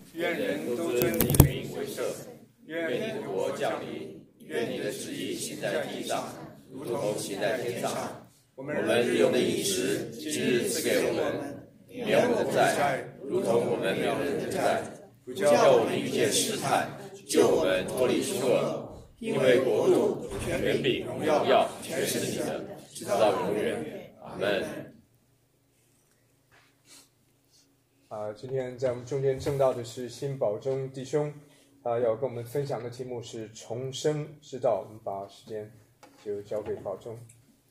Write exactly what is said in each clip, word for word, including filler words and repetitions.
愿人都尊你的名为圣。愿你的国降临。愿你的旨意行在地上，如同行在天上。我们日用的饮食，今日赐给我们，免我们的债，如同我们免人的债。不叫我们遇见试探，救我们脱离凶恶。因为国度、权柄、荣耀，全是你的，直到永远。阿们。 啊，今天在我们中间证道的是辛宝忠弟兄，啊，要跟我们分享的题目是重生之道。我们把时间就交给宝忠。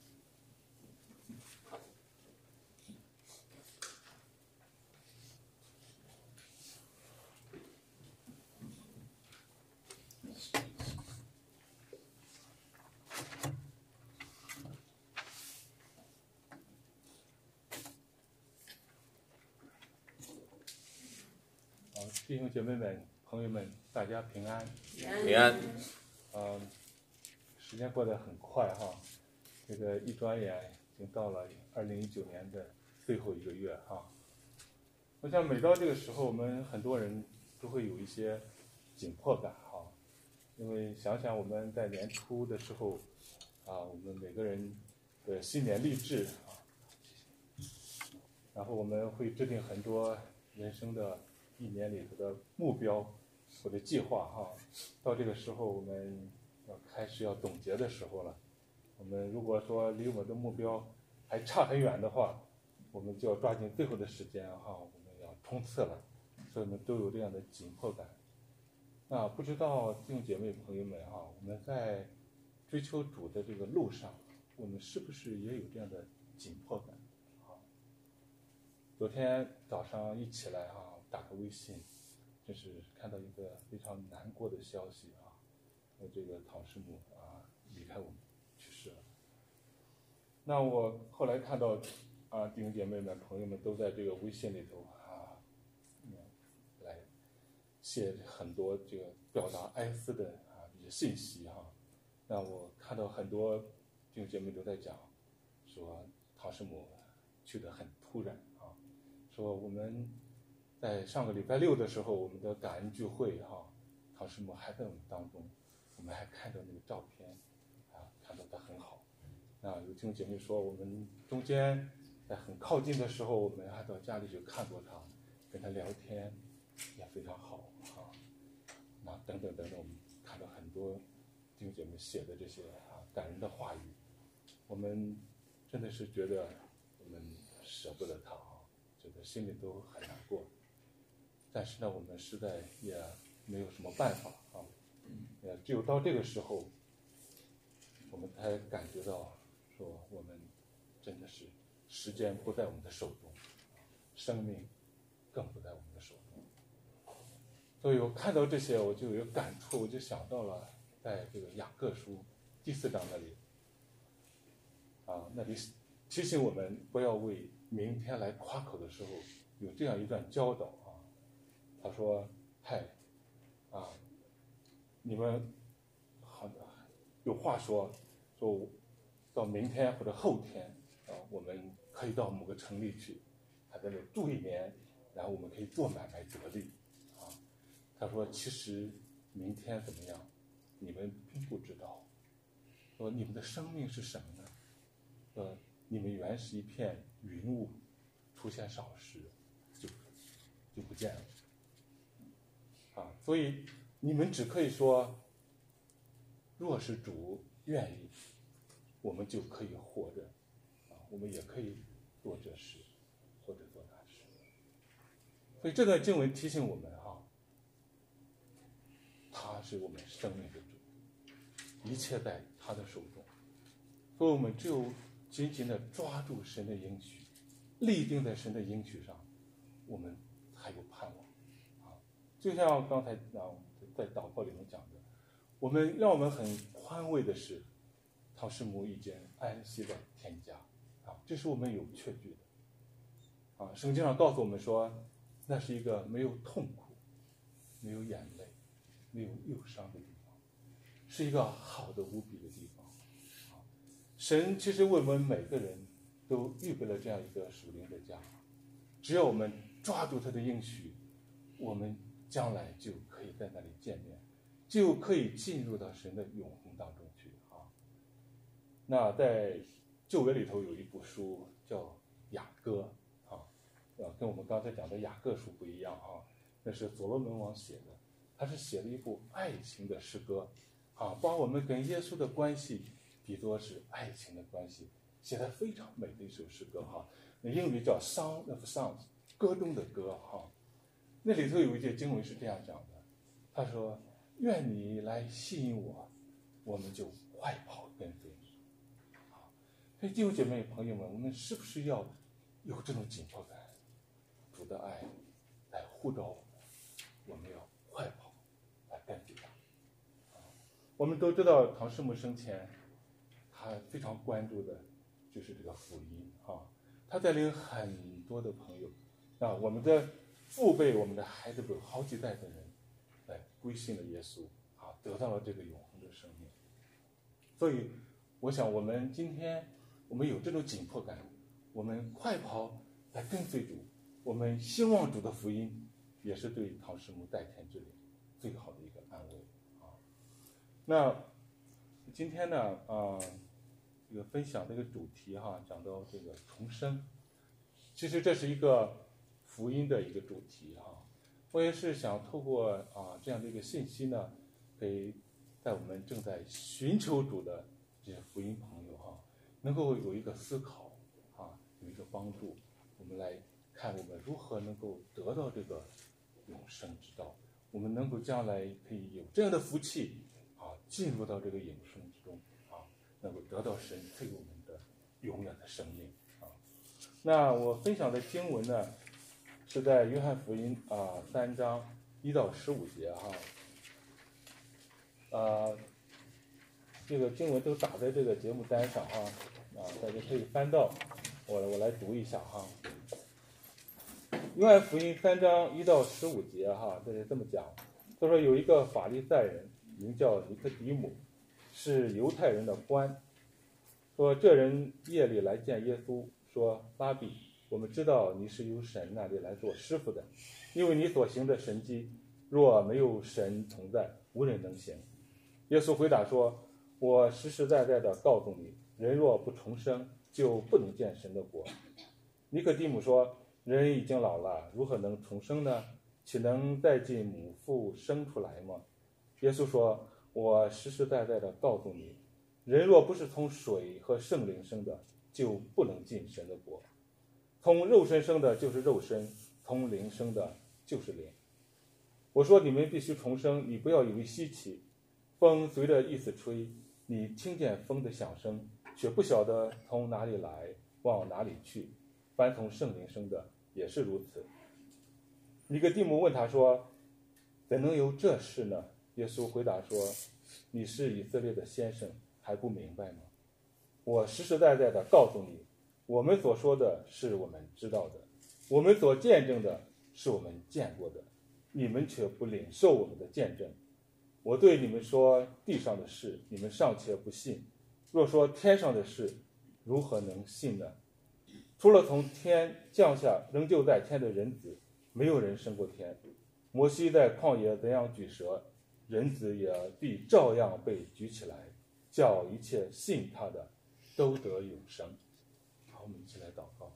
弟兄姐妹们、朋友们，大家平安。 平安。 嗯，时间过得很快哈，这个一转眼已经到了二零一九年的最后一个月哈。我想每到这个时候，我们很多人都会有一些紧迫感哈，因为想想我们在年初的时候啊，我们每个人的新年励志啊，然后我们会制定很多人生的一年里头的目标或者计划哈，到这个时候我们要开始要总结的时候了。我们如果说离我们的目标还差很远的话，我们就要抓紧最后的时间哈，我们要冲刺了，所以我们都有这样的紧迫感。那不知道弟兄姐妹朋友们哈，我们在追求主的这个路上，我们是不是也有这样的紧迫感啊？昨天早上一起来哈，打开微信，真是看到一个非常难过的消息啊，这个陶师母啊离开我们去世了。那我后来看到啊，弟兄姐妹们、朋友们都在这个微信里头啊，嗯，来写很多这个表达哀思的啊这些信息哈。那我看到很多弟兄姐妹都在讲，说陶师母去得很突然啊，说我们在上个礼拜六的时候，我们的感恩聚会哈，陶师母还在我们当中，我们还看到那个照片啊，看到她很好。那有弟兄姐妹说，我们中间在很靠近的时候，我们还到家里去看过她，跟她聊天也非常好啊。那等等等等，我们看到很多弟兄姐妹写的这些啊感人的话语，我们真的是觉得我们舍不得她啊，觉得心里都很难过。但是呢，我们实在也没有什么办法啊，也只有到这个时候，我们才感觉到说我们真的是时间不在我们的手中，生命更不在我们的手中。所以我看到这些，我就有感触，我就想到了在这个雅各书第四章那里啊，那里提醒我们不要为明天来夸口的时候有这样一段教导啊。他说：“嗨，啊，你们好，有话说，说到明天或者后天啊，我们可以到某个城里去，还在那住一年，然后我们可以做买卖得利啊。”他说：“其实明天怎么样，你们并不知道。说你们的生命是什么呢？说你们原是一片云雾，出现少时就就不见了。”啊，所以你们只可以说，若是主愿意，我们就可以活着，啊，我们也可以做这事，或者做那事。所以这段经文提醒我们哈，他是我们生命的主，一切在他的手中。所以我们只有紧紧地抓住神的应许，立定在神的应许上，我们才有盼望。就像刚才啊在祷告里面讲的，我们让我们很宽慰的是，陶师母已经安息在天家啊，这是我们有确据的啊。圣经上告诉我们说，那是一个没有痛苦、没有眼泪、没有忧伤的地方，是一个好的无比的地方啊。神其实为我们每个人都预备了这样一个属灵的家，只要我们抓住他的应许，我们将来就可以在那里见面，就可以进入到神的永恒当中去啊。那在旧约里头有一部书叫雅歌啊，呃，跟我们刚才讲的雅各书不一样啊，那是所罗门王写的，他是写了一部爱情的诗歌啊，把我们跟耶稣的关系比作是爱情的关系，写得非常美的一首诗歌哈。那英语叫 Song of Songs， 歌中的歌哈。那里头有一节经文是这样讲的，他说：“愿你来吸引我，我们就快跑跟随你。”啊，所以弟兄姐妹朋友们，我们是不是要有这种紧迫感？主的爱来呼召我们，我们要快跑来跟随他。啊，我们都知道唐师母生前，他非常关注的就是这个福音啊，他带领很多的朋友，啊，我们的父辈、我们的孩子辈好几代的人来归信了耶稣啊，得到了这个永恒的生命。所以我想我们今天我们有这种紧迫感，我们快跑来跟随主，我们兴旺主的福音，也是对唐师母代天之灵最好的一个安慰啊。那今天呢啊，这个分享这个主题哈，讲到这个重生，其实这是一个福音的一个主题哈。我也是想透过啊这样的一个信息呢，给在我们正在寻求主的这些福音朋友哈，能够有一个思考啊，有一个帮助，我们来看我们如何能够得到这个永生之道，我们能够将来可以有这样的福气啊，进入到这个永生之中啊，能够得到神赐给我们的永远的生命啊。那我分享的经文呢，是在约翰福音啊三章一到十五节哈。啊，这个经文都打在这个节目单上哈，啊，大家可以翻到，我我来读一下哈。约翰福音三章一到十五节哈，这是这么讲，他说有一个法利赛人名叫尼科底母，是犹太人的官，说这人夜里来见耶稣，说拉比，我们知道你是由神那里来做师傅的，因为你所行的神迹，若没有神同在，无人能行。耶稣回答说，我实实在在的告诉你，人若不重生，就不能见神的国。尼科底母说，人已经老了，如何能重生呢？岂能再进母腹生出来吗？耶稣说，我实实在在的告诉你，人若不是从水和圣灵生的，就不能进神的国。从肉身生的就是肉身，从灵生的就是灵。我说你们必须重生，你不要以为稀奇。风随着意思吹，你听见风的响声，却不晓得从哪里来，往哪里去。凡从圣灵生的也是如此。尼哥底母问他说，怎能有这事呢？耶稣回答说，你是以色列的先生，还不明白吗？我实实在在的告诉你，我们所说的是我们知道的，我们所见证的是我们见过的，你们却不领受我们的见证。我对你们说地上的事，你们尚且不信，若说天上的事，如何能信呢？除了从天降下仍旧在天的人子，没有人升过天。摩西在旷野怎样举蛇，人子也必照样被举起来，叫一切信他的都得永生。好，我们一起来祷告。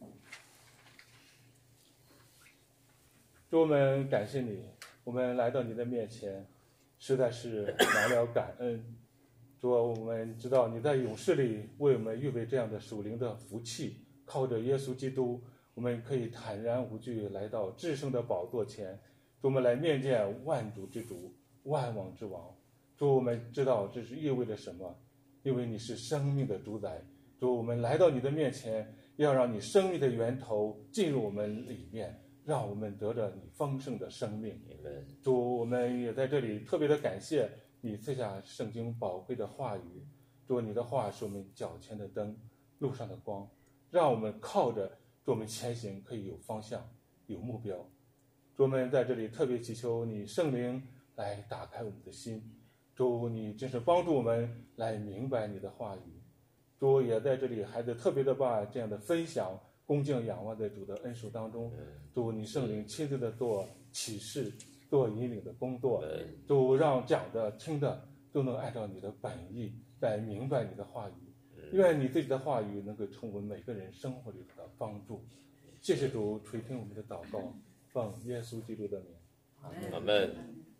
主，我们感谢你，我们来到你的面前，实在是满了感恩。主，我们知道你在勇士里为我们预备这样的属灵的福气，靠着耶稣基督，我们可以坦然无惧来到至圣的宝座前，主，我们来面见万主之主，万王之王。主，我们知道这是意味着什么，因为你是生命的主宰。主，我们来到你的面前，要让你生命的源头进入我们里面，让我们得着你丰盛的生命。主，我们也在这里特别的感谢你赐下圣经宝贵的话语。主，你的话是我们脚前的灯，路上的光，让我们靠着主我们前行可以有方向，有目标。主，我们在这里特别祈求你圣灵来打开我们的心。主，你真是帮助我们来明白你的话语。主，也在这里孩子特别的把这样的分享恭敬仰望在主的恩手当中。主，你圣灵亲自的做启示， 做引领的工作，主让讲的听的都能按照你的本意来明白你的话语，愿你自己的话语能够成为每个人生活里的帮助。谢谢主垂听我们的祷告，奉耶稣基督的名， 阿门。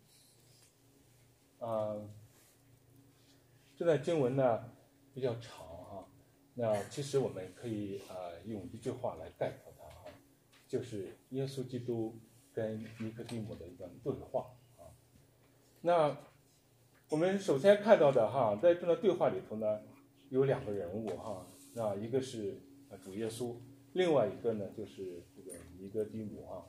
啊，这段经文呢比较长哈，那其实我们可以啊用一句话来概括它哈，就是耶稣基督跟尼科底母的一段对话啊。那我们首先看到的哈，在这段对话里头呢，有两个人物哈，那一个是主耶稣，另外一个呢就是这个尼哥底母哈。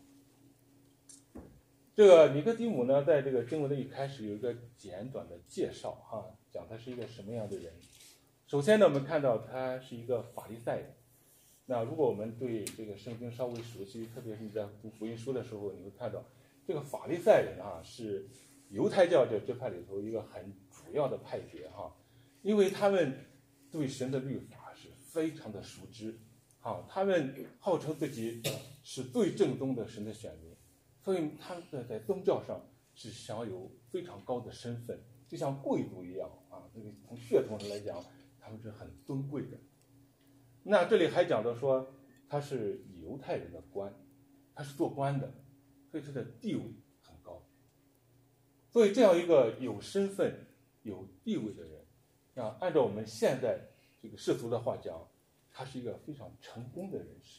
这个尼哥底母呢，在这个经文的一开始有一个简短的介绍哈，讲他是一个什么样的人。首先呢，我们看到他是一个法利赛人。那如果我们对这个圣经稍微熟悉，特别是你在读福音书的时候，你会看到这个法利赛人啊，是犹太教这支派里头一个很主要的派别哈，因为他们对神的律法是非常的熟知，哈，他们号称自己是最正宗的神的选民。所以他们在宗教上是享有非常高的身份，就像贵族一样啊。这个从血统上来讲，他们是很尊贵的。那这里还讲到说，他是犹太人的官，他是做官的，所以他的地位很高。所以这样一个有身份、有地位的人，啊，按照我们现在这个世俗的话讲，他是一个非常成功的人士。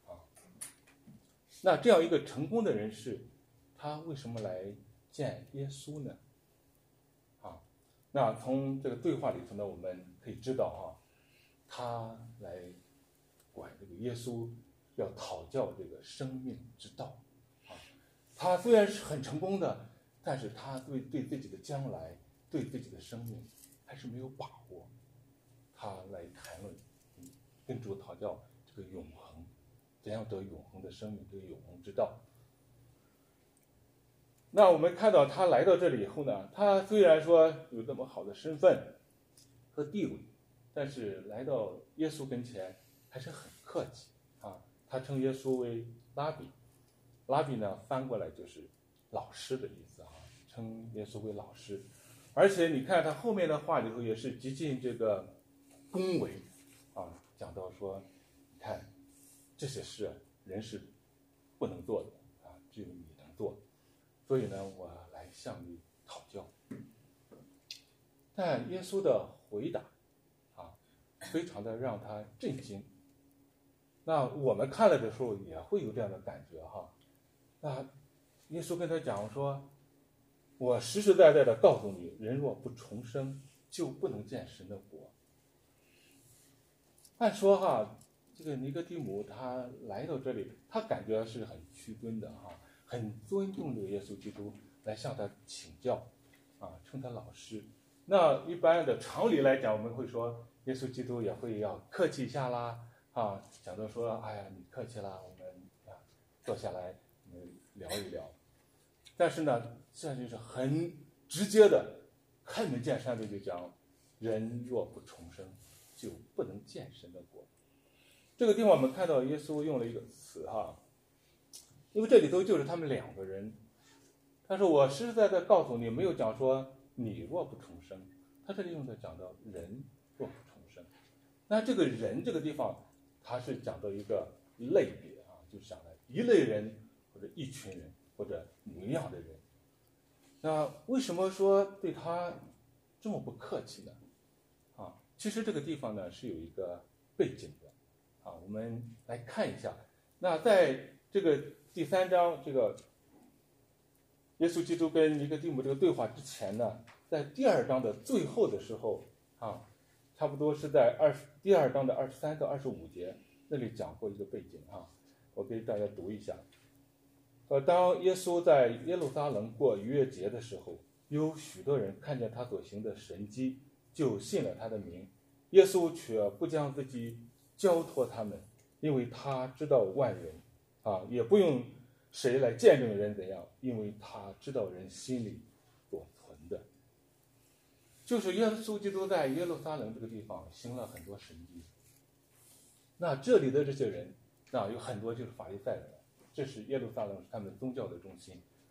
那这样一个成功的人士，他为什么来见耶稣呢？啊，那从这个对话里头呢，我们可以知道啊，他来管这个耶稣要讨教这个生命之道啊。他虽然是很成功的，但是他对对自己的将来、对自己的生命还是没有把握。他来谈论，跟主讨教这个永恒。怎样得永恒的生命，这个永恒之道。那我们看到他来到这里以后呢，他虽然说有这么好的身份和地位，但是来到耶稣跟前还是很客气啊。他称耶稣为拉比，拉比呢翻过来就是老师的意思啊，称耶稣为老师。而且你看他后面的话里头也是极尽这个恭维啊，讲到说，你看。这些事人是不能做的啊，只有你能做。所以呢，我来向你讨教。但耶稣的回答啊，非常的让他震惊。那我们看了的时候也会有这样的感觉哈。那耶稣跟他讲说：“我实实在在的告诉你，人若不重生，就不能见神的国。”按说哈。这个尼哥底母他来到这里，他感觉是很屈尊的哈，很尊重这个耶稣基督，来向他请教，啊，称他老师。那一般的常理来讲，我们会说耶稣基督也会要客气一下啦，啊，讲到说，哎呀，你客气啦，我们啊坐下来我们聊一聊。但是呢，这就是很直接的，开门见山的就讲，人若不重生，就不能见神的国。这个地方我们看到耶稣用了一个词哈，因为这里头就是他们两个人。他说：“我实实在在告诉你，没有讲说你若不重生。”他这里用的讲到人若不重生。那这个人这个地方，他是讲到一个类别啊，就是讲的一类人或者一群人或者某一样的人。那为什么说对他这么不客气呢？啊，其实这个地方呢是有一个背景的。啊，我们来看一下。那在这个第三章，这个耶稣基督跟尼哥底母这个对话之前呢，在第二章的最后的时候啊，差不多是在二十第二章的二十三到二十五节那里讲过一个背景啊，我给大家读一下。呃，当耶稣在耶路撒冷过逾越节的时候，有许多人看见他所行的神迹，就信了他的名。耶稣却不将自己交托他们，因为他知道万人，啊，也不用谁来见证人怎样，因为他知道人心里所存的。就是耶稣基督在耶路撒冷这个地方行了很多神迹。那这里的这些人，啊，有很多就是法利赛人，这是耶路撒冷是他们宗教的中心。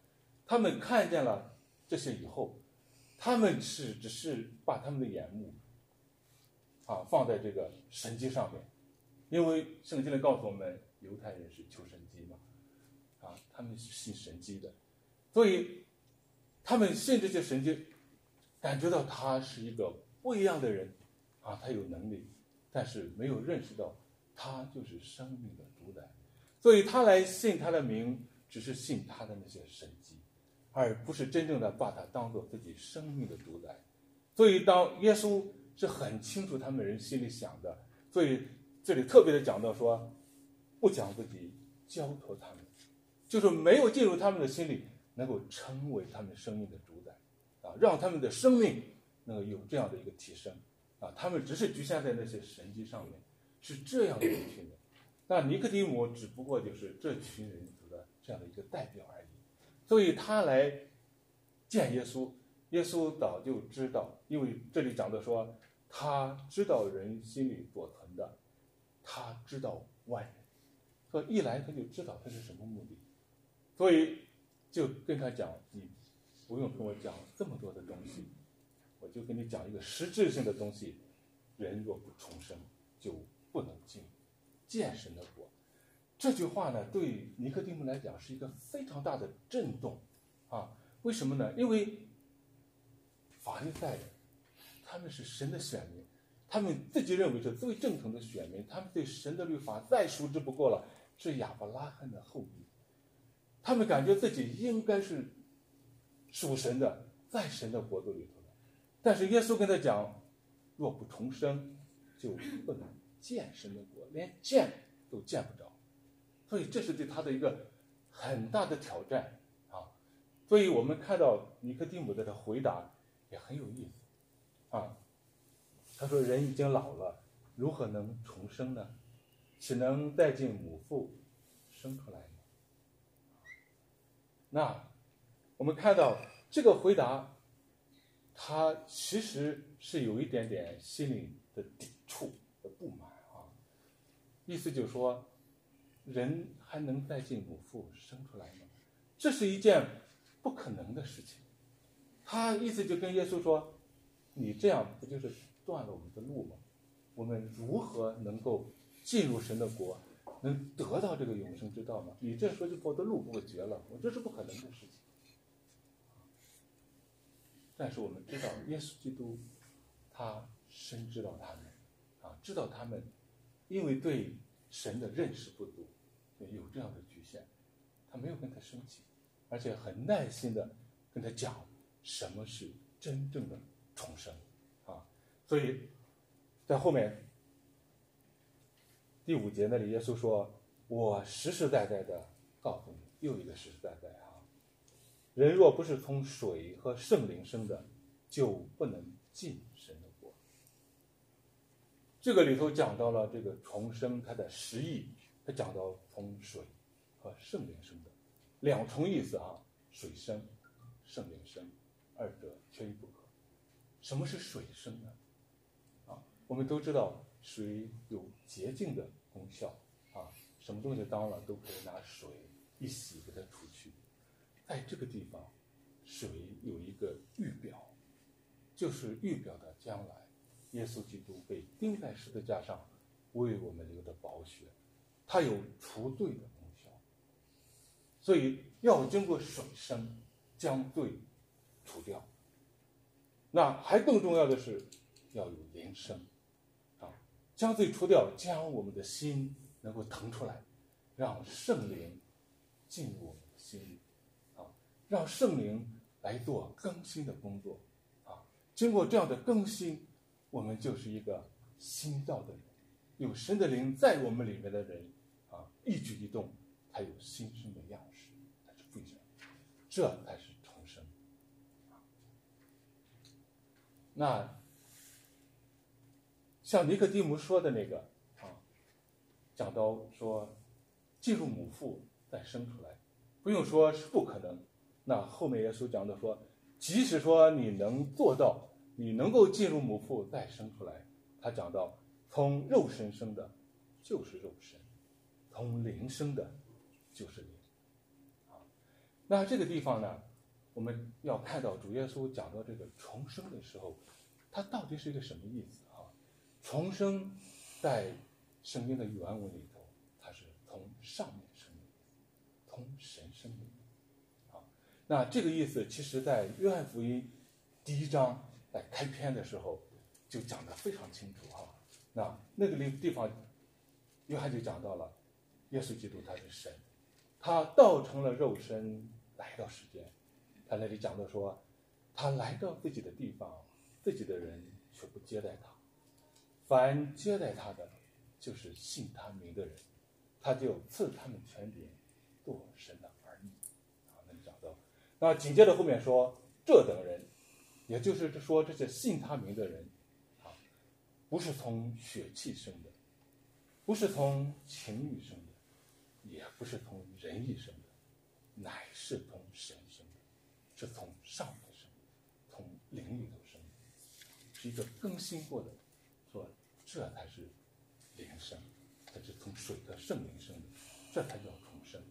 他们看见了这些以后，他们是只是把他们的眼目啊放在这个神迹上面，因为圣经里告诉我们，犹太人是求神迹嘛，啊，他们是信神迹的，所以他们信这些神迹，感觉到他是一个不一样的人啊，他有能力，但是没有认识到他就是生命的主宰，所以他来信他的名，只是信他的那些神迹，而不是真正的把他当做自己生命的主宰。所以当耶稣是很清楚他们人心里想的，所以这里特别的讲到说，不将自己交托他们，就是没有进入他们的心里，能够成为他们生命的主宰啊，让他们的生命能够有这样的一个提升啊，他们只是局限在那些神迹上面，是这样的一群人。那尼科底母只不过就是这群人的这样的一个代表而已，所以他来见耶稣，耶稣早就知道，因为这里讲的说，他知道人心里所存的，他知道万人，所以一来他就知道他是什么目的，所以就跟他讲，你不用跟我讲这么多的东西，我就跟你讲一个实质性的东西，人若不重生，就不能进见神的国。这句话呢，对尼科底母来讲是一个非常大的震动啊！为什么呢？因为法利赛人他们是神的选民，他们自己认为是最正统的选民，他们对神的律法再熟知不过了，是亚伯拉罕的后裔，他们感觉自己应该是属神的，在神的国度里头的。但是耶稣跟他讲，若不重生，就不能见神的国，连见都见不着。所以这是对他的一个很大的挑战啊！所以我们看到尼科底母的回答也很有意思啊。他说：“人已经老了，如何能重生呢？岂能再进母腹生出来呢？”那我们看到这个回答，他其实是有一点点心里的抵触的不满啊。意思就是说，人还能再进母腹生出来吗？这是一件不可能的事情。他意思就跟耶稣说，你这样不就是断了我们的路吗？我们如何能够进入神的国，能得到这个永生之道吗？你这说就把我的路给我绝了，我这是不可能的事情。但是我们知道耶稣基督他深知道他们啊，知道他们因为对神的认识不足，有这样的局限，他没有跟他生气，而且很耐心的跟他讲什么是真正的重生啊。所以在后面第五节那里，耶稣说，我实实在在的告诉你，又一个实实在在啊，人若不是从水和圣灵生的，就不能进神的国。这个里头讲到了这个重生它的实义，他讲到从水和圣灵生的两重意思啊，水生圣灵生，二者缺一不可。什么是水生呢？啊，我们都知道水有洁净的功效啊，什么东西脏了都可以拿水一洗给它除去。在这个地方，水有一个预表，就是预表的将来，耶稣基督被钉在十字架上，为我们流的宝血，它有除罪的功效，所以要经过水生将罪除掉。那还更重要的是要有灵生啊，将罪除掉，将我们的心能够腾出来，让圣灵进入我们的心里啊，让圣灵来做更新的工作啊。经过这样的更新，我们就是一个新造的人，有神的灵在我们里面的人啊，一举一动才有新生的样式，才是不一样，这才是重生。那像尼科底母说的那个啊，讲到说进入母腹再生出来，不用说是不可能。那后面耶稣讲的说，即使说你能做到，你能够进入母腹再生出来，他讲到从肉身生的就是肉身，从灵生的就是灵啊。那这个地方呢， 我们要看到主耶稣讲到这个重生的时候，它到底是一个什么意思啊？重生在圣经的原文里头，它是从上面生的，从神生的啊。那这个意思，其实在约翰福音第一章在开篇的时候就讲得非常清楚哈。那那个地方，约翰就讲到了，耶稣基督他是神，他道成了肉身来到世间。他那里讲到说，他来到自己的地方，自己的人却不接待他，凡接待他的，就是信他名的人，他就赐他们权柄，做神的儿女。啊，那里讲到，那紧接着后面说，这等人，也就是说这些信他名的人，啊，不是从血气生的，不是从情欲生的，也不是从人意生的，乃是从神生的，是从上头生的，从灵里头生的，是一个更新过的，说这才是灵生，它是从水的圣灵生的，这才叫重生。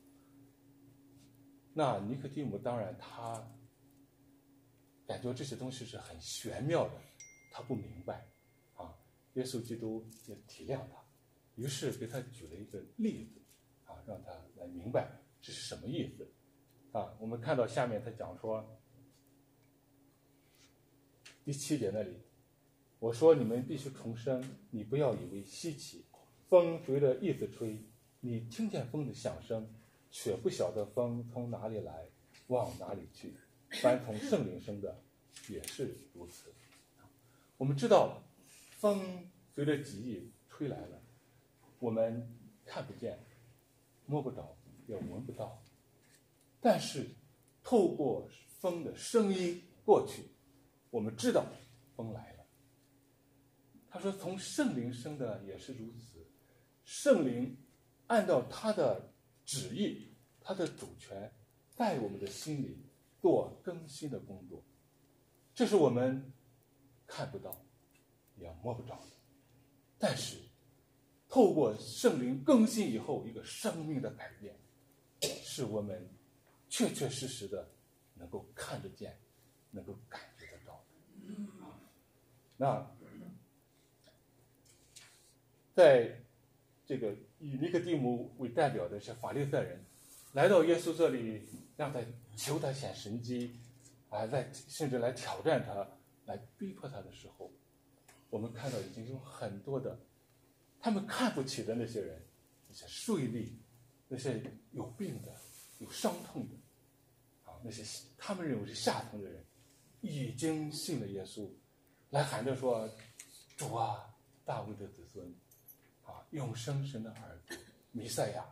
那尼科底母当然他感觉这些东西是很玄妙的，他不明白啊。耶稣基督也体谅他，于是给他举了一个例子啊，让他来明白这是什么意思啊。我们看到下面他讲说，第七节那里，我说你们必须重生，你不要以为稀奇，风随着意思吹，你听见风的响声，却不晓得风从哪里来，往哪里去。凡从圣灵生的也是如此。我们知道风随着己意吹来了，我们看不见，摸不着，也闻不到，但是透过风的声音过去，我们知道风来了。他说从圣灵生的也是如此，圣灵按照他的旨意，他的主权，在我们的心里做更新的工作，这是我们看不到也摸不着的，但是透过圣灵更新以后，一个生命的改变，是我们确确实实的能够看得见，能够感觉得到的。那在这个以尼科底母为代表的是法利赛人，来到耶稣这里，让他求他显神迹，啊，来甚至来挑战他，来逼迫他的时候，我们看到已经有很多的他们看不起的那些人，那些税吏，那些有病的、有伤痛的，啊，那些他们认为是下层的人，已经信了耶稣，来喊着说：“主啊，大卫的子孙，啊，永生神的儿子，弥赛亚。”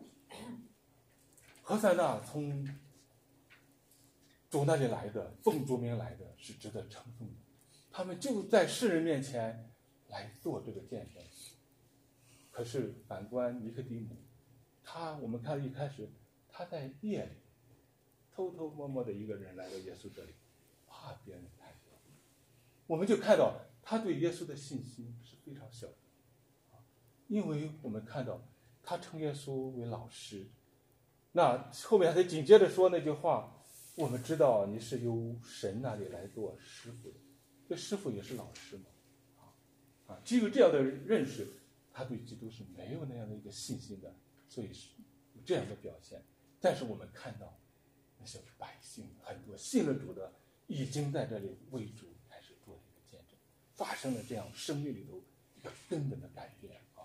何塞纳从主那里来的，奉主名来的，是值得称颂的。他们就在世人面前来做这个见证。可是反观尼科底母，他我们看一开始他在夜里偷偷摸摸的一个人来到耶稣这里，怕别人看到，我们就看到他对耶稣的信心是非常小的，因为我们看到他称耶稣为老师。那后面他紧接着说那句话，我们知道你是由神那里来做师傅的，这师傅也是老师嘛，啊，基于这样的认识，他对基督是没有那样的一个信心的，所以是有这样的表现。但是我们看到那些百姓很多信了主的，已经在这里为主开始做一个见证，发生了这样生命里头一个根本的改变啊。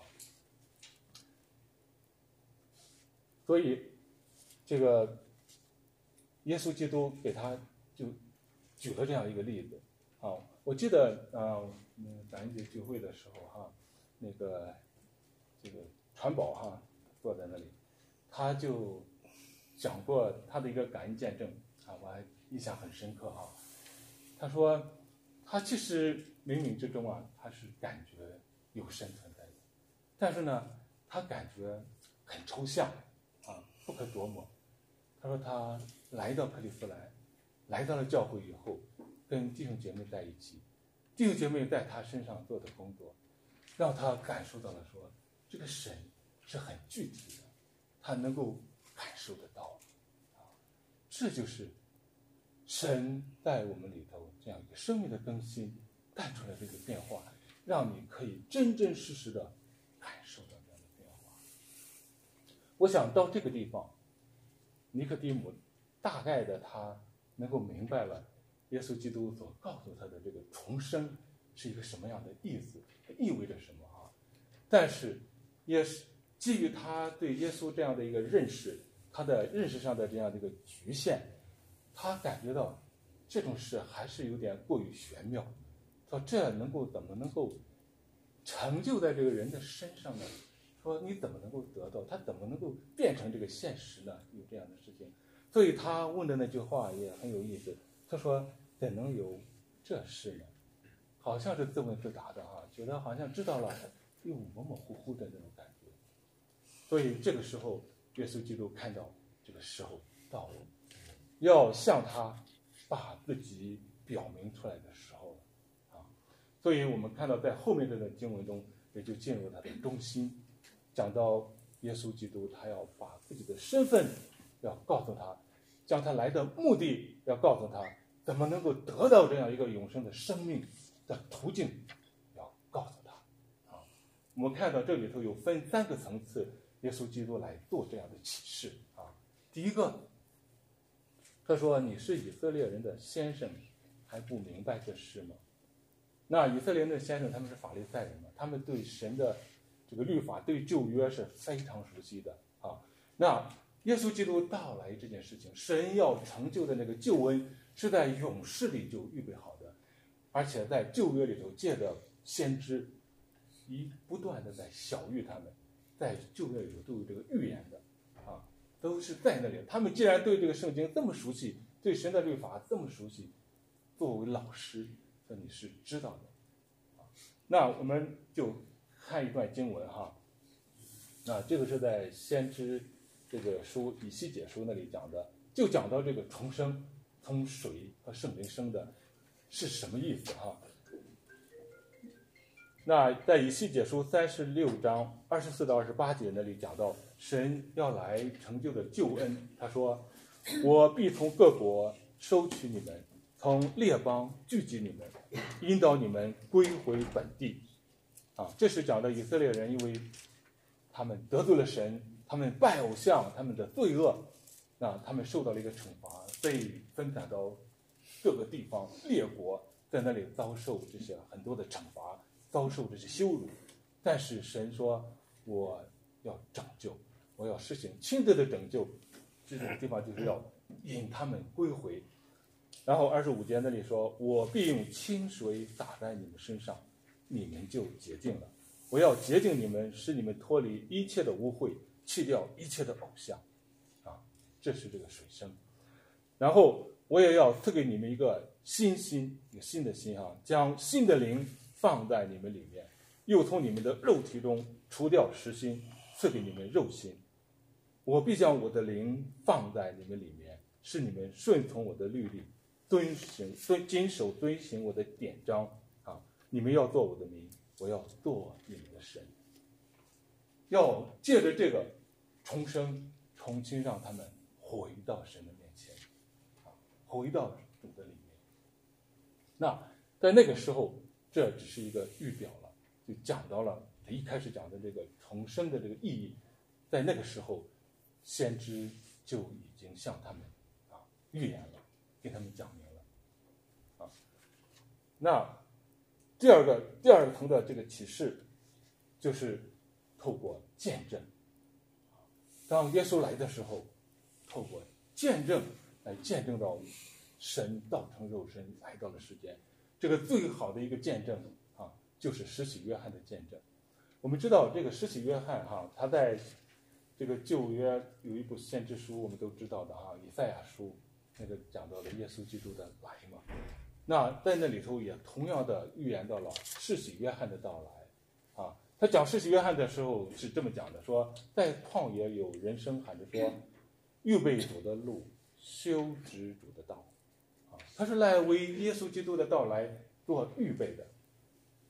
所以这个耶稣基督给他就举了这样一个例子啊。我记得啊，嗯，感恩节聚会的时候哈，那个这个传宝哈坐在那里，他就讲过他的一个感恩见证啊，我还印象很深刻哈。他说他其实冥冥之中啊，他是感觉有神存在的，但是呢，他感觉很抽象啊，不可琢磨。他说他来到克利夫兰，来到了教会以后，跟弟兄姐妹在一起，弟兄姐妹在他身上做的工作，让他感受到了说，这个神是很具体的，他能够感受得到啊。这就是神在我们里头这样一个生命的更新带出来这个变化，让你可以真真实实的感受到这样的变化。我想到这个地方，尼科底母大概的他能够明白了耶稣基督所告诉他的这个重生是一个什么样的意思，意味着什么啊？但是也是基于他对耶稣这样的一个认识，他的认识上的这样的一个局限，他感觉到这种事还是有点过于玄妙，说这能够怎么能够成就在这个人的身上呢？说你怎么能够得到，他怎么能够变成这个现实呢？有这样的事情，所以他问的那句话也很有意思，他说怎能有这事呢？好像是自问自答的啊，觉得好像知道了，又模模糊糊的那种感觉。所以这个时候耶稣基督看到这个时候到了，要向他把自己表明出来的时候了啊。所以我们看到在后面这个经文中，也就进入他的中心，讲到耶稣基督他要把自己的身份要告诉他，将他来的目的要告诉他，怎么能够得到这样一个永生的生命的途径要告诉他啊。我们看到这里头有分三个层次，耶稣基督来做这样的启示啊。第一个，他说你是以色列人的先生，还不明白这事吗？那以色列人的先生他们是法利赛人嘛，他们对神的这个律法对旧约是非常熟悉的啊。那耶稣基督到来这件事情，神要成就的那个救恩是在永世里就预备好的，而且在旧约里头借着先知一不断的在晓谕他们，在旧约里头都有这个预言的啊，都是在那里。他们既然对这个圣经这么熟悉，对神的律法这么熟悉，作为老师，那你是知道的啊。那我们就看一段经文哈，那这个是在先知这个书以西结书那里讲的，就讲到这个重生，从水和圣灵生的是什么意思哈？那在以西结书三十六章二十四到二十八节那里讲到神要来成就的救恩，他说：“我必从各国收取你们，从列邦聚集你们，引导你们归回本地。”啊，这是讲的以色列人，因为他们得罪了神，他们拜偶像，他们的罪恶，那他们受到了一个惩罚，被分散到各个地方列国，在那里遭受这些很多的惩罚，遭受这些羞辱。但是神说我要拯救，我要实行亲自的拯救，这种地方就是要引他们归回。然后二十五节那里说，我必用清水洒在你们身上，你们就洁净了。我要洁净你们，使你们脱离一切的污秽，去掉一切的偶像啊，这是这个水生。然后我也要赐给你们一个新心，一个新的心啊，将新的灵放在你们里面，又从你们的肉体中除掉实心，赐给你们肉心。我必将我的灵放在你们里面，使你们顺从我的律例，遵行遵谨守遵行我的典章啊！你们要做我的民，我要做你们的神。要借着这个重生，重新让他们回到神的面前啊，回到主的里面。那在那个时候，这只是一个预表了，就讲到了他一开始讲的这个重生的这个意义。在那个时候，先知就已经向他们啊预言了，给他们讲明了啊。那第二个第二层的这个启示，就是透过见证。当耶稣来的时候，透过见证来见证到神道成肉身来到了世间。这个最好的一个见证啊，就是施洗约翰的见证。我们知道这个施洗约翰哈，他在这个旧约有一部先知书，我们都知道的哈，以赛亚书，那个讲到了耶稣基督的来嘛。那在那里头也同样的预言到了施洗约翰的到来啊。他讲施洗约翰的时候是这么讲的，说在旷野有人声喊着说，预备主的路，修直主的道啊。他是来为耶稣基督的到来做预备的。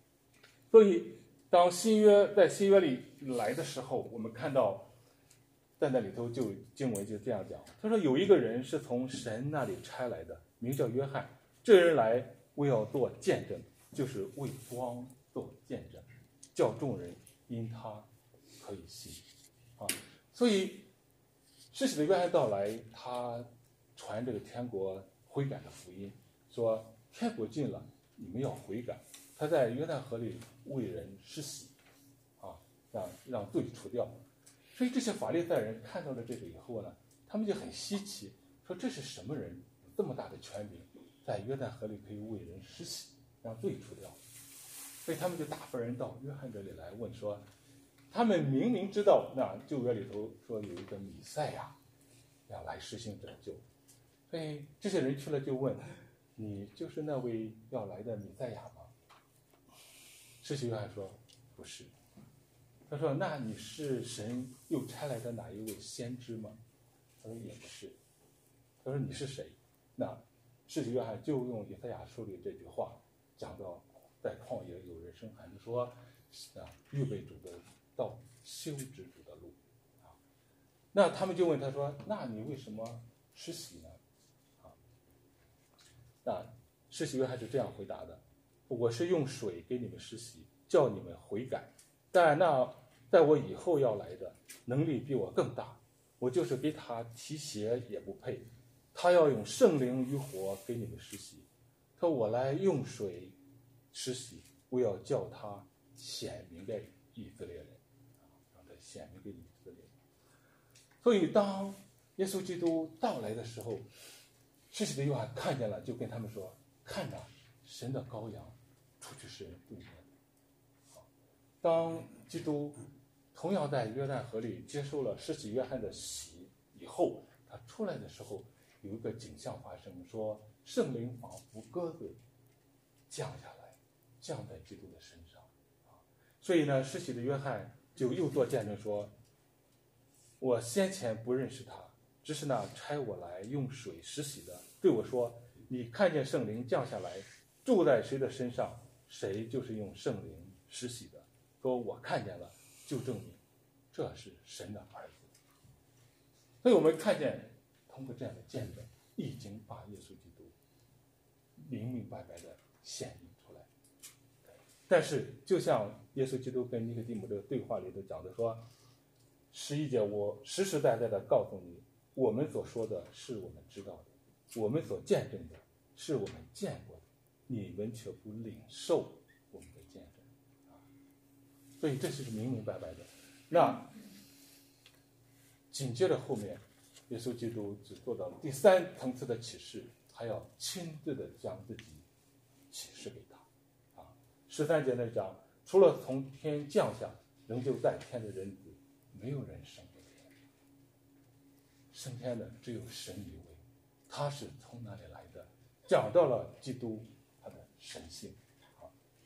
所以当新约在新约里来的时候，我们看到在那里头就经文就这样讲，他说有一个人是从神那里差来的，名叫约翰，这人来为要做见证，就是为光做见证，叫众人因他可以信啊。所以施洗的约翰到来，他传这个天国悔改的福音，说天国近了，你们要悔改。他在约旦河里为人施洗啊，让让罪除掉。所以这些法利赛人看到了这个以后呢，他们就很稀奇，说这是什么人，有这么大的权柄，在约旦河里可以为人施洗，让罪除掉。所以他们就打发人到约翰这里来问说，他们明明知道那旧约里头说有一个弥赛亚要来实行拯救，所以这些人去了就问，你就是那位要来的弥赛亚吗？施洗约翰说不是。他说那你是神又差来的哪一位先知吗？他说也不是。他说你是谁？那施洗约翰就用以赛亚书里这句话讲到，在旷野有人声喊着说啊，预备主的道，修直主的路啊。那他们就问他说，那你为什么施洗呢？啊，那施洗约翰是这样回答的，我是用水给你们施洗，叫你们悔改，但那在我以后要来的能力比我更大，我就是给他提鞋也不配，他要用圣灵与火给你们施洗。他说我来用水施洗，我要叫他显明给以色列人，让他显明给以色列人。所以当耶稣基督到来的时候，施洗的约翰看见了，就跟他们说，看哪，神的羔羊，除去世人罪孽。当基督同样在约旦河里接受了施洗约翰的洗以后，他出来的时候有一个景象发生，说圣灵仿佛鸽子降下来，降在基督的身上。所以呢，施洗的约翰就又做见证说，我先前不认识他，只是那差我来用水施洗的对我说，你看见圣灵降下来住在谁的身上，谁就是用圣灵施洗的。说我看见了，就证明这是神的儿子。所以我们看见通过这样的见证，已经把耶稣基督明明白白的显明出来。但是就像耶稣基督跟尼哥底母这个对话里头讲的说，十一节，我实实在在的告诉你，我们所说的是我们知道的，我们所见证的是我们见过的，你们却不领受我们的见证。所以这是明明白白的。那紧接着后面，耶稣基督只做到了第三层次的启示，还要亲自的将自己启示给他。啊，十三节那讲，除了从天降下仍旧在天的人子，没有人升过天。升天的只有神一位，他是从哪里来的？讲到了基督他的神性。啊，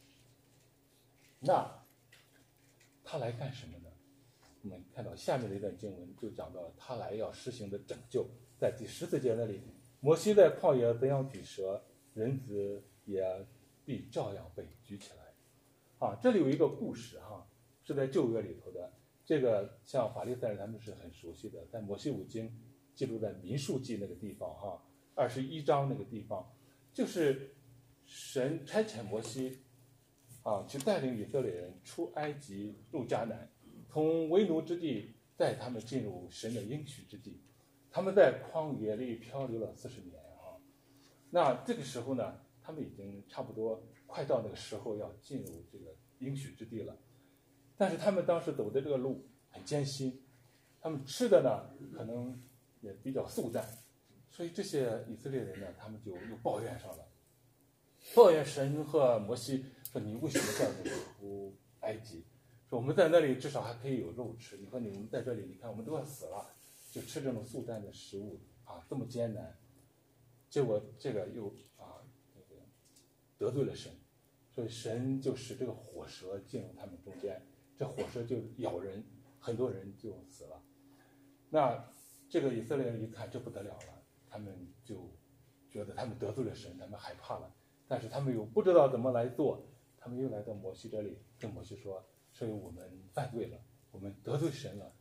那他来干什么呢？我们看到下面的一段经文就讲到了他来要施行的拯救。在第十四节那里，摩西在旷野怎样举蛇，人子也必照样被举起来。啊，这里有一个故事哈，是在旧约里头的。这个像法利赛人他们是很熟悉的，在摩西五经记录在民数记那个地方哈，二十一章那个地方，就是神差遣摩西啊，去带领以色列人出埃及入迦南，从为奴之地带他们进入神的应许之地。他们在旷野里漂流了四十年啊。那这个时候呢，他们已经差不多快到那个时候要进入这个应许之地了。但是他们当时走的这个路很艰辛，他们吃的呢可能也比较素淡，所以这些以色列人呢，他们就又抱怨上了，抱怨神和摩西说，你为什么带我们出埃及？说我们在那里至少还可以有肉吃，你说你们在这里，你看我们都要死了，就吃这种素淡的食物啊，这么艰难，结果这个又啊这个得罪了神，所以神就使这个火蛇进入他们中间，这火蛇就咬人，很多人就死了。那这个以色列人一看这不得了了，他们就觉得他们得罪了神，他们害怕了，但是他们又不知道怎么来做，他们又来到摩西这里，跟摩西说，所以我们犯罪了，我们得罪神了，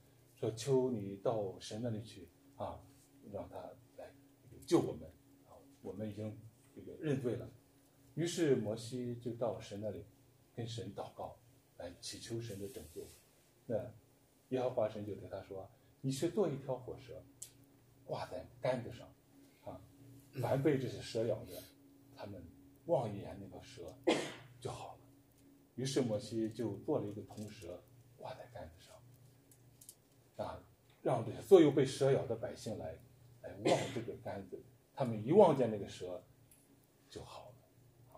说求你到神那里去啊，让他来救我们啊，我们已经这个认罪了。于是摩西就到神那里跟神祷告，来祈求神的拯救。那耶和华神就对他说，你去做一条火蛇挂在杆子上啊，凡被这些蛇咬的，他们望一眼那个蛇就好了。于是摩西就做了一个铜蛇挂在杆子上啊，让这些所有被蛇咬的百姓来来望这个杆子，他们一望见那个蛇就好了啊。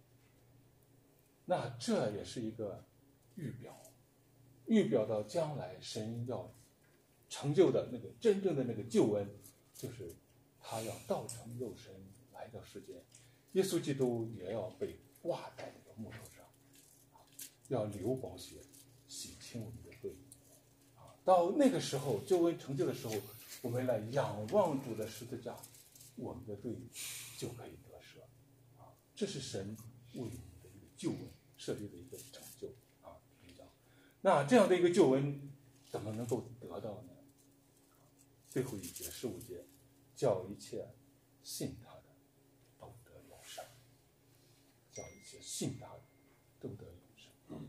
那这也是一个预表，预表到将来神要成就的那个真正的那个救恩，就是他要道成肉身来到世间，耶稣基督也要被挂在那个木头上，要流宝血洗清我们的罪啊。到那个时候救恩成就的时候，我们来仰望主的十字架，我们的罪就可以得赦啊。这是神为我们的一个救恩设立的一个成就啊。那这样的一个救恩怎么能够得到呢？最后一节十五节，叫一切信他的都得永生，叫一切信他的都得永生。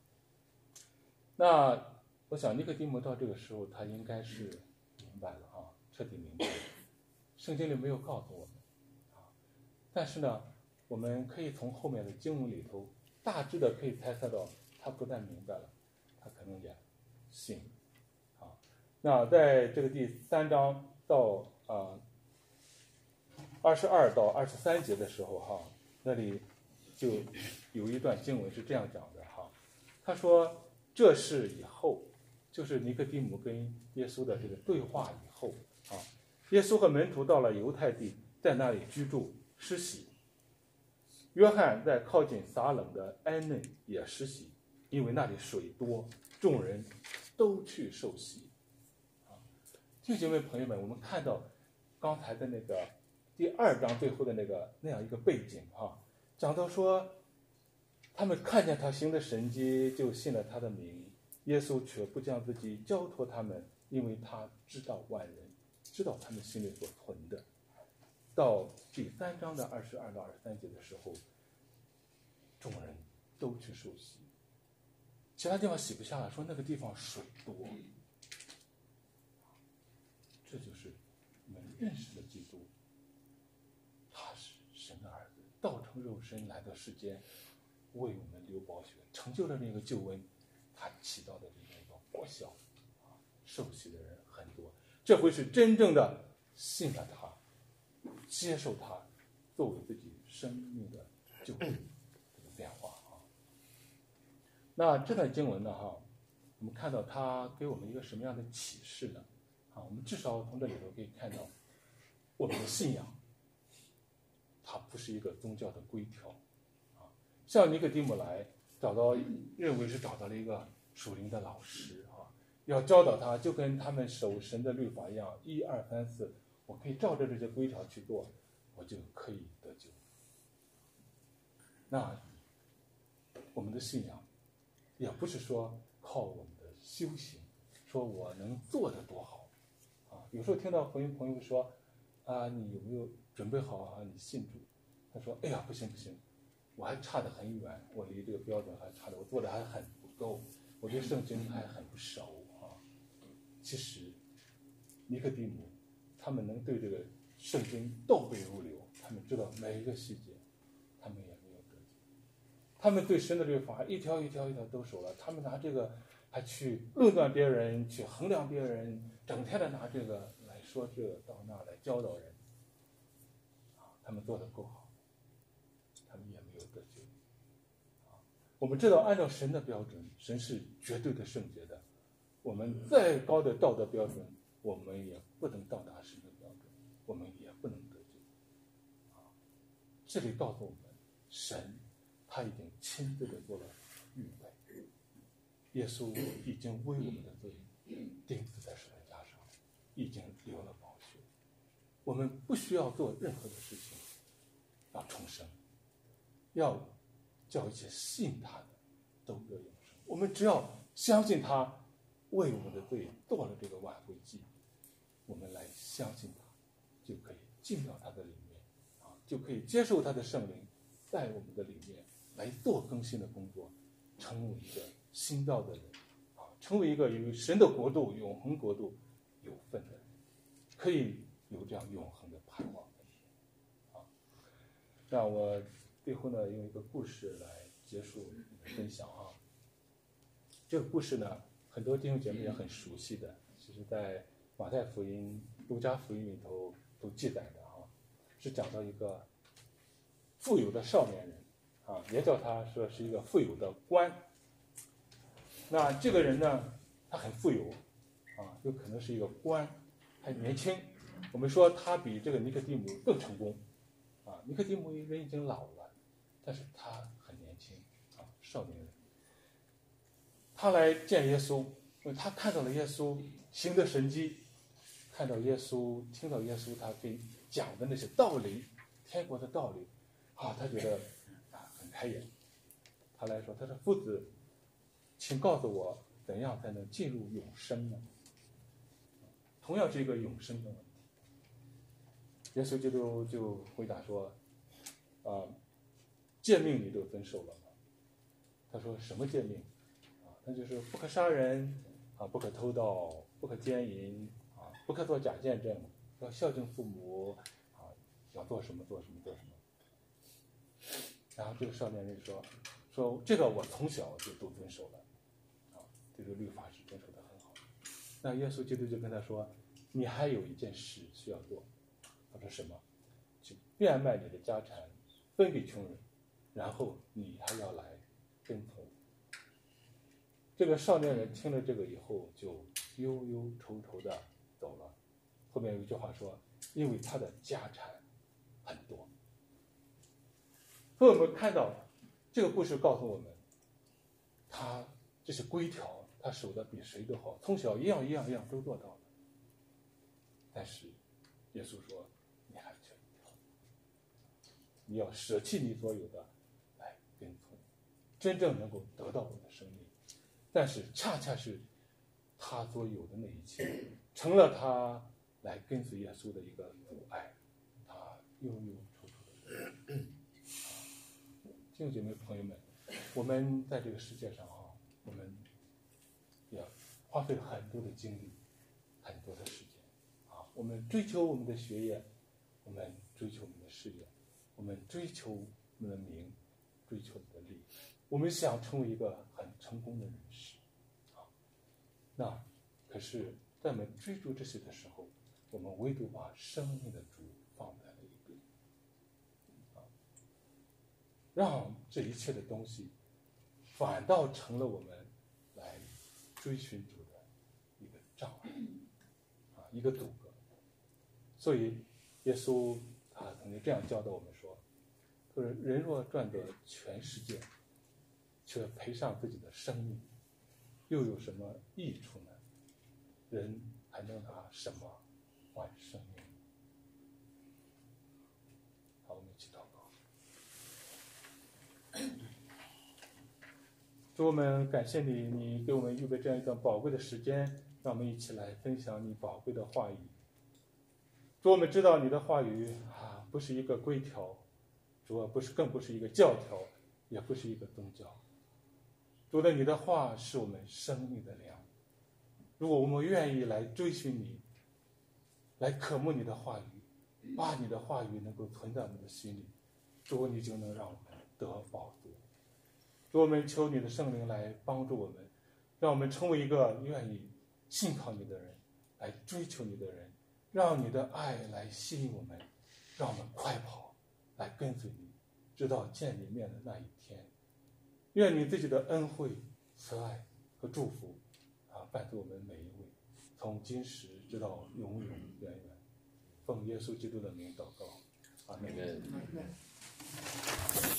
那我想尼哥底母到这个时候，他应该是明白了啊，彻底明白了。圣经里没有告诉我们啊，但是呢，我们可以从后面的经文里头，大致的可以猜测到，他不但明白了，他可能也信了。那在这个第三章到啊二十二到二十三节的时候哈，那里就有一段经文是这样讲的哈，他说这是以后，就是尼哥底母跟耶稣的这个对话以后啊，耶稣和门徒到了犹太地，在那里居住施洗。约翰在靠近撒冷的埃嫩也施洗，因为那里水多，众人都去受洗。弟兄姐妹朋友们，我们看到刚才的那个第二章最后的那个那样一个背景啊，讲到说他们看见他行的神迹就信了他的名，耶稣却不将自己交托他们，因为他知道万人，知道他们心里所存的。到第三章的二十二到二十三节的时候，众人都去受洗，其他地方洗不下了，说那个地方水多。这就是我们认识的基督，他是神的儿子，道成肉身来到世间，为我们流宝血，成就了那个救恩，他起到的这个果效啊，受洗的人很多，这回是真正的信了他，接受他作为自己生命的救恩这个变化啊。那这段经文呢哈，我们看到他给我们一个什么样的启示呢？啊，我们至少从这里头可以看到，我们的信仰，它不是一个宗教的规条，啊，像尼哥底母来找到，认为是找到了一个属灵的老师啊，要教导他，就跟他们守神的律法一样，一二三四，我可以照着这些规条去做，我就可以得救。那我们的信仰，也不是说靠我们的修行，说我能做得多好。有时候听到朋友朋友说，啊，你有没有准备好啊？你信主？他说，哎呀，不行不行，我还差得很远，我离这个标准还差得，我做的还很不够，我对圣经还很不熟啊。其实，尼哥底母他们能对这个圣经倒背如流，他们知道每一个细节，他们也没有得救。他们对神的律法一条一条一条都熟了，他们拿这个还去论断别人，去衡量别人。整天的拿这个来说这到那来教导人，啊，他们做得够好，他们也没有得救。啊，我们知道按照神的标准，神是绝对的圣洁的，我们再高的道德标准，我们也不能到达神的标准，我们也不能得救。啊，这里告诉我们，神他已经亲自的做了预备，耶稣已经为我们的罪钉死在十字架上，已经流了宝血，我们不需要做任何的事情，要重生，要叫一切信他的都得永生。我们只要相信他， 为我们的罪做了这个挽回祭，我们来相信他，就可以进到他的里面啊，就可以接受他的圣灵在我们的里面来做更新的工作，成为一个新造的人啊，成为一个与神的国度、永恒国度有份的人，可以有这样永恒的盼望的啊。让我最后呢用一个故事来结束分享啊。这个故事呢，很多弟兄姐妹也很熟悉的，其实在马太福音、路加福音里头都记载的啊，是讲到一个富有的少年人啊，也叫他说是一个富有的官。那这个人呢，他很富有啊，有可能是一个官，还年轻。我们说他比这个尼科底母更成功啊，尼科底母人已经老了，但是他很年轻啊，少年人。他来见耶稣，因为他看到了耶稣行的神迹，看到耶稣，听到耶稣他给讲的那些道理，天国的道理啊，他觉得啊很开眼。他来说，他说：“夫子，请告诉我，怎样才能进入永生呢？”同样是一个永生的问题。耶稣基督就回答说：“啊，诫命你都遵守了吗？”他说：“什么诫命？”那就是不可杀人啊，不可偷盗，不可奸淫啊，不可做假见证，要孝敬父母啊，要做什么做什么做什么。然后这个少年人说：“说这个我从小就都遵守了，啊，这个律法是遵守的很好。”那耶稣基督就跟他说：“你还有一件事需要做。”他说：“什么？去变卖你的家产，分给穷人，然后你还要来跟从。”这个少年人听了这个以后，就忧忧愁愁的走了。后面有一句话说：“因为他的家产很多。”所以我们看到这个故事告诉我们，他这些规条，他守的比谁都好，从小一样一样一样都做到了。但是耶稣说：“你还缺一条，你要舍弃你所有的，来跟从，真正能够得到我的生命。”但是恰恰是他所有的那一切，成了他来跟随耶稣的一个阻碍。他忧忧愁愁的。弟兄姐妹朋友们，我们在这个世界上啊，我们也花费了很多的精力，很多的时间啊，我们追求我们的学业，我们追求我们的事业，我们追求我们的名，追求我们的利。我们想成为一个很成功的人士，啊，那可是，在我们追逐这些的时候，我们唯独把生命的主放在了一边，啊，让这一切的东西，反倒成了我们来追寻主的一个障碍，啊，一个阻隔。所以，耶稣他曾经这样教导我们说：“说人若赚得全世界，却赔上自己的生命，又有什么益处呢？人还能拿什么换生命？”好，我们一起祷告。主，我们感谢你，你给我们预备这样一段宝贵的时间，让我们一起来分享你宝贵的话语。主，我们知道你的话语啊，不是一个规条，主啊，不是，更不是一个教条，也不是一个宗教。主的，你的话是我们生命的粮。如果我们愿意来追寻你，来渴慕你的话语，把你的话语能够存在我们的心里，主，你就能让我们得饱足。主，我们求你的圣灵来帮助我们，让我们成为一个愿意信靠你的人，来追求你的人，让你的爱来吸引我们，让我们快跑，来跟随你，直到见你面的那一天。愿你自己的恩惠、慈爱和祝福啊，伴随我们每一位，从今时直到永永远远。奉耶稣基督的名祷告，阿门。